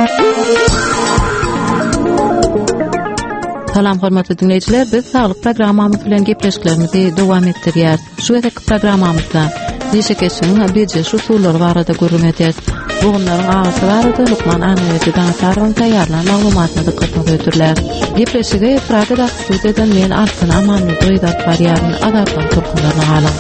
Salam hormatly dinleyijiler, biz saglyk programmamyz bilen gepleşiklerimizi dowam etdirýär. Şu wagtky programmamyzda neşe keşiň bejes usullary barada görüm ederiz. Bugunlaryň agasy barada Lukman Anweri Dansaryn taýýarlanan maglumatny dikkatine götürler. Gepleşigi Pragada studiýadan men Arslana Amanly doýdap barýaryn azaplan turkunlaryna galan.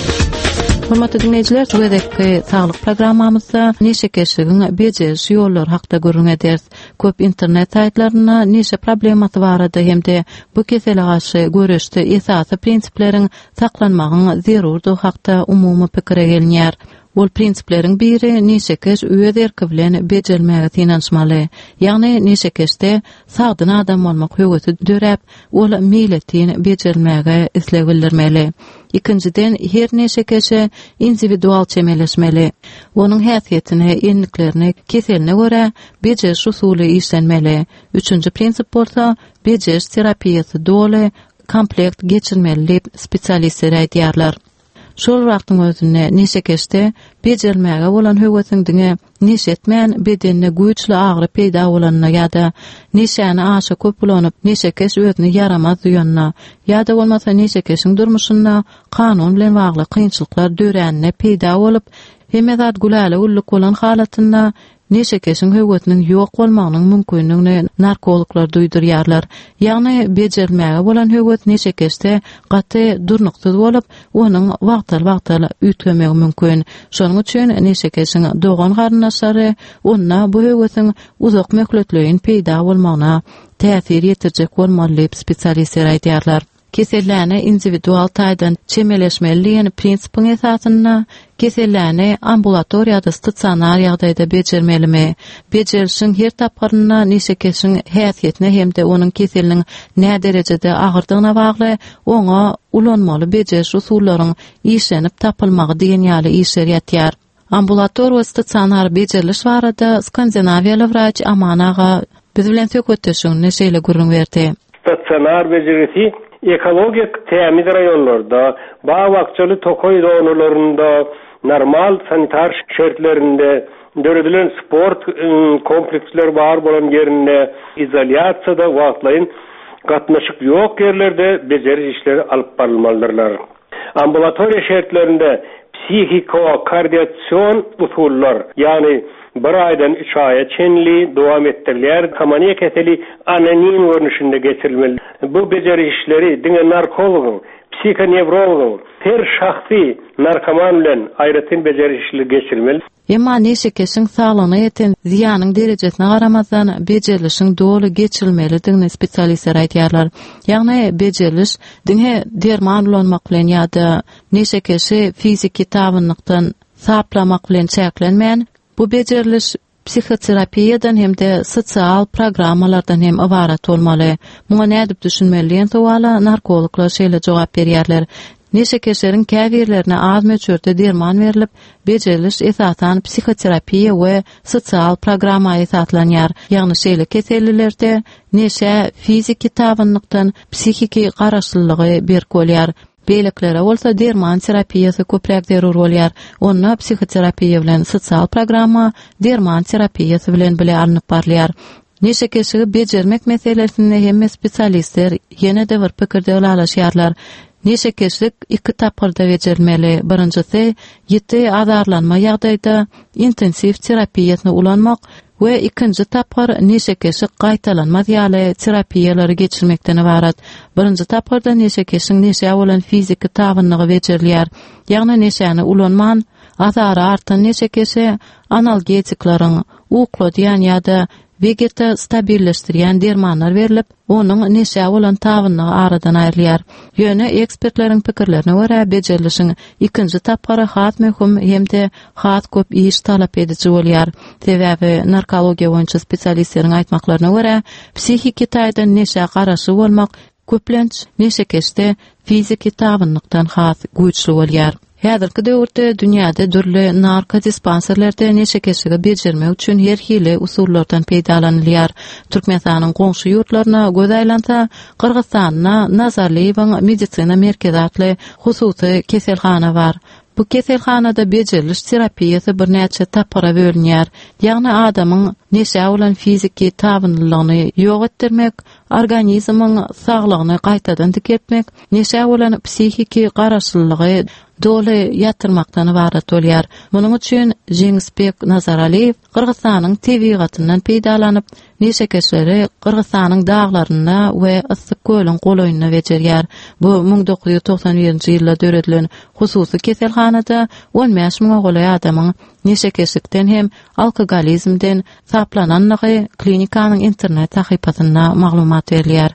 Hormatly dinleyijiler, şu wagtky saglyk programmamyzda neşe keşiň bejes ýollary hakda görüm ederiz. Köp internet saytlaryna neşe problemasy barada hemde bu kesele garşy görüşde esasy prinsipleriň saklanmagyň zerurdygy hakda umumy pikire gelinýär. Ol prinsipleriň biri neşekeş öz erki bilen bejelmäge tinanşmaly. Ýagny neşekeşde sagdyn adam bolmak höwgeti dörep, ol meýletin bejelmäge isleg bildirmeli. İkinciden, her neşekeşe individual çemeleşmeli. Onun häsiýetine, enliklerini, keseline göre bejes usuly işlenmeli. Üçüncü prinsip bolsa, bejes terapiýasy doly, komplekt geçirmeli spesialistler aýdýarlar. Şol wagtyň özünde neşekeşde bejelmäge bolan höwgetiňdiňe neşetmän bedenine güýçli agry peýda bolanyna ýa-da neşäni aşa köp bolanyp neşekeş özüni yaramaz duýanyna ýa-da bolmasa neşekeşiň durmuşyna kanun bilen bagly kynçylyklar döränine peýda bolup hemme zat güläle ulluk bolan halatyna neşekeşiň höwgetiniň ýok bolmagynyň mümkinligini narkologlar duýdurýarlar. Ýagny bejelmäge bolan höwget neşekeşde gaty durnuksyz bolup, onuň wagtal ütgemegi mümkin. Şonuň üçin neşekeşiň dogan garnaşary onda bu höwgetiň uzak möhletliğin peýda bolmagyna täsir ýetirjek bolmaly diýip spesialistler aýdýarlar. Keselläne individual taýdan çemeleşmeliligini prinsipiň esasyna keselläne ambulatoriýada statsionar ýagdaýda bejermelimi? Bejerişiň her tapgaryna neşekeşiň häsiýetine hemde onuň keseliniň nä derejede agyrdygyna bagly oňa ulanmaly bejeriş usullaryň işlenip tapylmagy diýen ýaly işler ýatýar. Ambulator we statsionar bejeriliş barada Skandinawiýaly wraç Aman aga biz bilen söhbetleşýän neşeyle görüň berdi. Statsionar bejerisi ekologik tämiz raýonlarda, baý wakçaly tokoý zonalarynda, normal sanitar şertlerinde, döredilen sport kompleksleri bar bolan ýerinde, izolýasiýada wagtlaryň gatnaşyk ýok ýerlerde bejeriş işleri alyp barylmalydylar. Ambulatoriýa şertlerinde psihiko-koordinasiýon usullar, ýani bir aydan 3 aya çenli dowam etdirilýär. Kamaniýa keseli anonim görnüşinde geçirilmeli. Bu bejeri işleri diňe narkologyň, psikonewrologyň, her şahsy narkoman bilen aýratyn bejeri işleri geçirilmeli. Emma neşekeşiň saglygyna ýeten ziýanyň derejesine garamazdan bejerilişiň doly geçirilmelidigini spesialistler aýdýarlar. Ýagny bejeriliş diňe derman ulanmak bilen ýa-da neşekeşi fiziki tabynlykdan saplamak bilen çäklenmän. Bu bejeriliş psihoterapiýadan hemde sosial programmalardan hem ibarat bolmaly. Muňa nädip düşünmeliň sowala narkologlar şeýle jogap berýärler. Neşekeşleriň käbirlerine az möçürde derman berilip, bejeriliş esasan psihoterapiýa we sosial programma esaslanýar. Ýagny şeýle kesellilerde neşe fiziki tabynlykdan psihiki garaşlylygy berk bolýar. Beýleklere bolsa derman terapiýasy köpräk zerur bolýar. Onda psihoterapiýa bilen sosial programma derman terapiýasy bilen bile alınıp barylýar. Neşekeşigi bejermek meselesinde hemme spesialistler ýene-de bir pikirde olaşýarlar. Neşekeşlik iki tapgyrda bejerilmeli. Birinjisi, ýeti azarlanma ýagdaýda intensiv terapiýasyna ulanmak we ikinji tapgyr neşekeşik gaýtalanmaz ýaly terapiýalary geçirmekden ibarat. Birinji tapgyrda neşekeşiň neşe bolan fiziki tabynlygy bejerilýär. Ýagny neşäni ulanman, azary artan neşekeşe analgetiklaryň, uklodýan ýa-da vegeta stabilleşdirýän dermanlar berilip, onuň neşe bolan tabynlygy aradan aýrylýar. Ýöne ekspertleriň pikirlerine görä bejerilişiň ikinji tapgyry hat möhüm hemde hat köp iş talap edici bolýar. Sebäbi narkologiýa boýunça spesialistleriň aýtmaklaryna görä, psihiki taýdan neşe garaşy bolmak köplenç neşekeşde fiziki tabynlykdan hat güýçli bolýar. Häzirki döwürde dünýäde dürli narkodispanserlerde neşekeşigi bejermek üçin her hili usullardan peýdalanylýar. Türkmenistanyň goňşy ýurtlaryna göz aýlanta Kyrgyzstanyna Nazarlyň medisina merkezi atly hususy keselhana bar. Bu keselhanada bejeriliş terapiyasy bir näçe tapara bölünýär. Ýagny adamyň neşe bolan fiziki tabynlygyny ýok etdirmek, organizmiň saglygyny gaýtadan diketmek, neşe bolan psihiki garaşlygy doly ýatyrmakdan ibaret bolýar. Munyň üçin Jeňsbek Nazaraliýew Kyrgyzstanyň tebigatyndan peýdalanyp, neşekeşleri Kyrgyzstanyň daglaryna we yssyk göliň golaýyna bejerýär. Bu 1991-nji ýylda döredilen hususy keselhanada 15 000 golay adamyň neşekeşlikden hem alkogolizmden saplananlygy klinikanyň internet sahypasyna maglumat berilýär.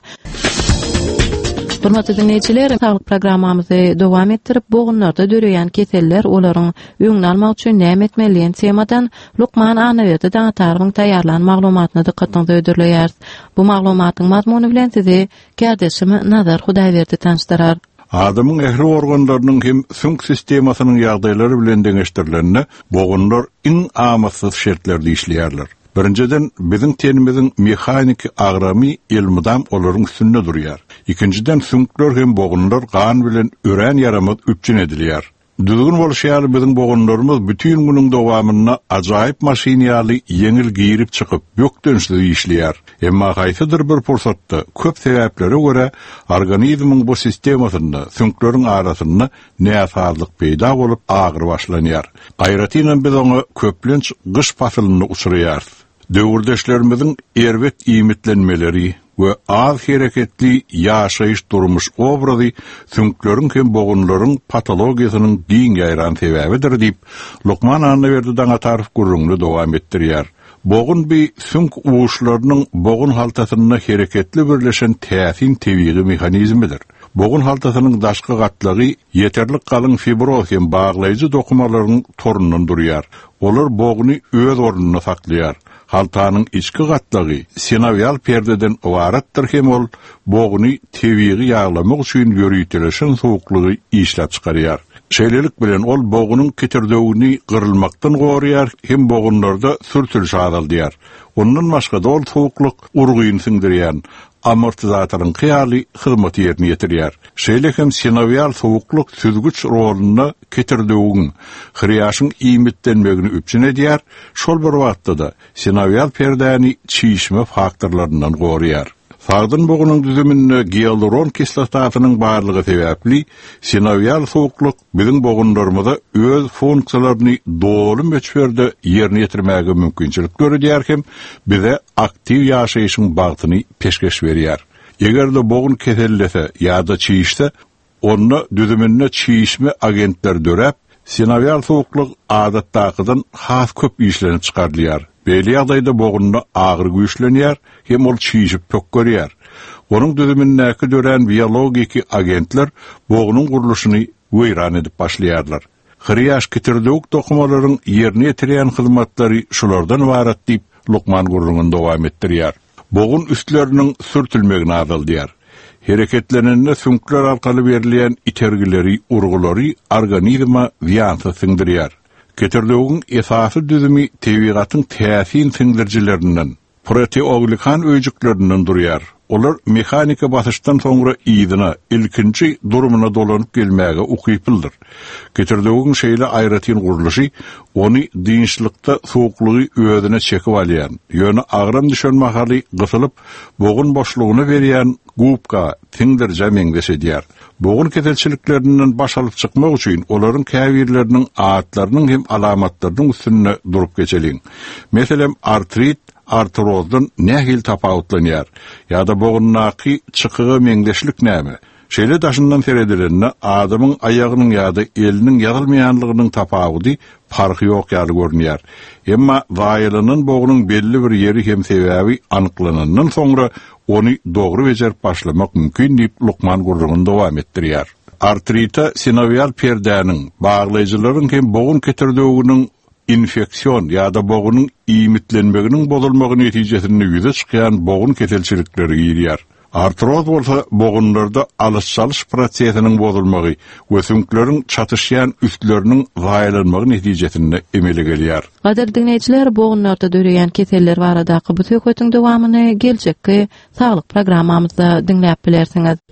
Hurmatly dinleyijiler, sağlyk programmamyzy dowam etdirip, boğunlarda döreýän keseller olaryň öňüni almak üçin näme etmeliýän temadan Lukman Anawerdi daňataryň taýýarlan maglumatyny dikkatiňizde ödürleýär. Bu maglumatyň mazmuny bilen sizi kardeşim Nazar Hudaýberdi tanıştyrar. Adamyň ähli organlarynyň hem sünk sistemasynyň ýagdaýlary bilen deňeşdirilenine boğunlar iň amasyz şertlerde işleýärler. Birinciden bizim tenimiziň mehanik agramy ilmidam olaryň üstünde durýar. İkinciden sünkler hem boğunlar gan bilen ören yaramaz üpçün edilýär. Düzgün bolşýar bizim boğunlarymız bütün günüň dowamyna ajaýyp maşiniýaly yeňil giyirip çykyp ýok dönüşde işleýär. Emma gaýsydyr bir pursatda köp sebäplere görä organizmiň bu sistemasynda sünkleriň arasynda näsazlyk peýda bolup agyr başlanýar. Gaýratynyň biz oňa köplenç gyş pasylyny uçurýar. Döwürdeşlerimiziň erwet iýmitlenmeleri we az hereketli ýaşaýyş durmuş obrazy sünkleriň hem boğunlaryň patologiýasynyň diň ýaýran sebäbidir diýip Lukman Anawerdi daňatarif gurrunly dowam etdirýär. Boğun bir sünk uwuşlarynyň boğun haltasyna hereketli birleşen täsin tebiği mehanizmidir. Boğun haltasynyň daşky gatlagy ýeterlik galyň fibroz hem baglaýjy dokumalaryň torundan durýar. Olar boğuny öz ornuna saklaýar. Haltanyň içki gatlagy sinovial perdeden ibaretdir hem ol boğuny tebiği ýaglamak üçin ýöriýtilen sowuklugy işläp çykarýar. Şeýlelik bilen ol boğunyň ketirdeğini gyrylmakdan gorýar hem boğunlarda sürtülüş azaldyar. Ondan başga da ol sowukluk urguýyny siňdirýän amortizatorun kıyali hizmeti yerini yetiriyar. Şeylekem sinovial soğukluk süzgüç roluna ketirdiğin hriyaşın imitlenmegini üpçün ediyar, şol bir vaqtta da sinovial perdani çiğişme faktorlarından goriyar. Sağdın boğunun düzümünde giyaluron kislotatynyň barlygy sebäpli sinovial soğukluk bizim boğunlarımızda öz funksiýalaryny dolu möçberde ýerine ýetirmäge mümkinçilik görýärkem bize aktiv ýaşaýyşyň bagtyny peşkeş berýär. Eger-de boğun kesellese ýa-da çiğişse, onu düzümünde çiğişme agentler dörep, sinovial soğukluk adatdakydan has köp işlenip çykarylýar. Beli ýagdaýda boğunna agyr güýçlenýär, hem ol çiğişip pök görýär. Onuň düzümindäki dören biologiki agentler boğunyň guruluşyny weýran edip başlaýarlar. Hriyaş ketirdiğik dokumalaryň ýerine ýetirýän hyzmatlary şulardan ibaret diýip Lukman gurrungy dowam etdirýär. Boğun üstleriniň sürtülmegini azaldyar. Hereketlenende sünkler arkaly berilýän itergileri, urgulary organizma ziýansy siňdirýär. Ketirdiğin esası düzümü tebigatın täsin siňdirjilerinden, proteoglikan öýjüklerinden durýar. Olar mehanika basışdan soňra ýydyna, ilkinji durumuna dolanyp gelmäge ukypyldyr. Ketirdiğin şeýle aýratyn guruluşy ony dinçlikde sowuklugy özüne çekip alýan, ýöne agram düşen mahaly gysylyp boğun boşlugyny berýän gubka siňdirje meňdeşedýär. Boğun keselçiliklerinden baş alıp çykmak üçin olaryň käbirleriniň atlarynyň hem alamatlarynyň üstünde durup geçeliň. Meselem artrit, artrozdan nähil tapawutlanýar, ýa-da boğunnaky çykygy meňdeşlik näme? Şeýle daşyndan seredilenine adamyň aýagynyň ýa-da eliniň ýagylmaýanlygynyň tapawuty farky ýok ýaly görünýär. Emma vaýylynyň boğunyň belli bir ýeri hem sebäbi anyklanynyň soňra onu dogry bejerip başlamak mümkin diýip Lukman gurrungy dowam etdirýär. Artrita sinovial perdäniň baglaýjylaryň hem boğun ketirdiğiniň infeksiyon ýa-da boğunyň iýmitlenmeginiň bozulmagy netijesinde ýüze çykýan boğun keselçilikleri giýilýär. Artroz bolsa boğunlarda alış-çalış prosesiniň bozulmagy we sünkleriň çatışýan üstleriniň gaýlanmagy netijesinde emele gelýär. Gaderli dinleyijiler, boğunlarda döreýän keseller baradaky bu söhbetiň dowamyny geljekki saglyk programmamyzda dinläp bilersiňiz.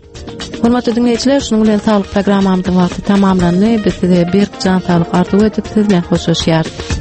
Hormatly dinleyijiler, şunuň bilen saglyk programmamyzyň wagty tamamlandy. Biz size bir can saglyk arzuw edip siz bilen hoşlaşýar.